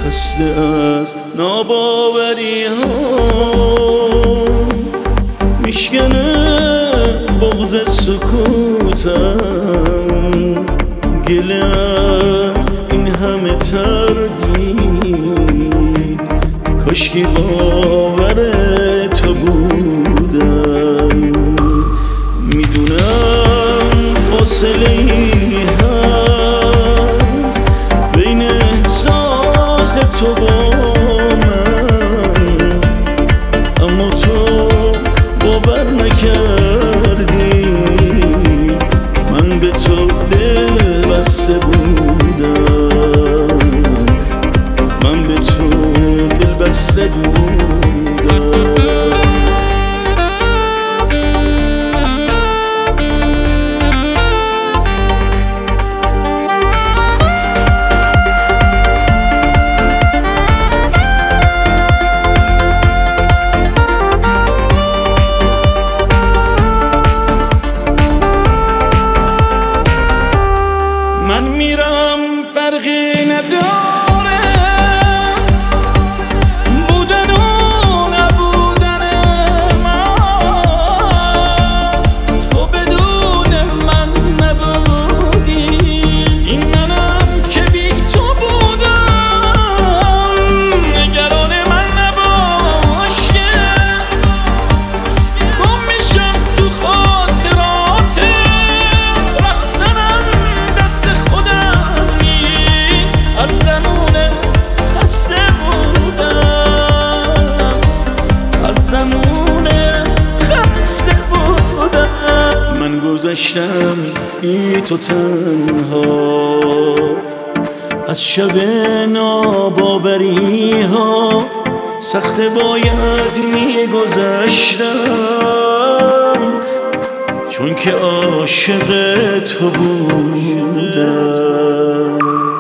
خسته از ناباوری ها میشکنه بغض سکوتم، گله از این همه تردید، کاشکی باور تو بودم. میدونم فاصله ای هست بین احساس تو با من، اما تو باور نکردی من به تو دل بسته بودم، من به تو دل بسته بودم. من میرم فرقی نداره بودن و نبودن من، تو بدون من نبودی، این منم که بی تو بودم. نگران من نباش که گم میشم تو خاطرات رفتنم، دست خودم نیست، از زمان خسته بودم، از زمان خسته بودم. من گذشتم بی تو تنها از شب ناباوری ها، سخت باید میگذشتم چون که عاشق تو بودم.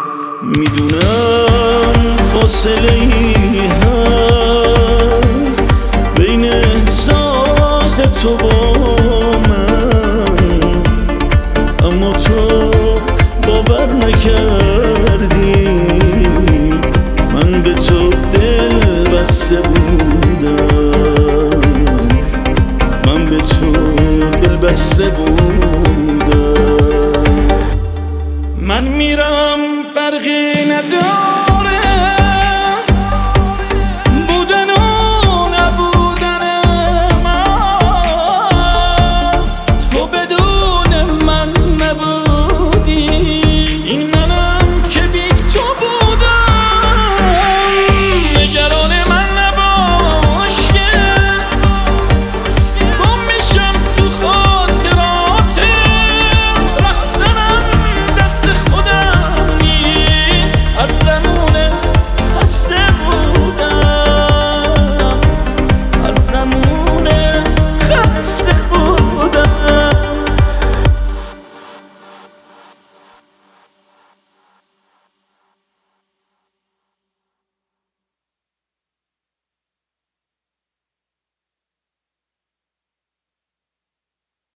میدونم فاصله ای هست بین احساس تو با من، اما تو باور نکردی من به تو دل بسته بودم، من به تو دل بسته بودم. من میرم فرقی نداره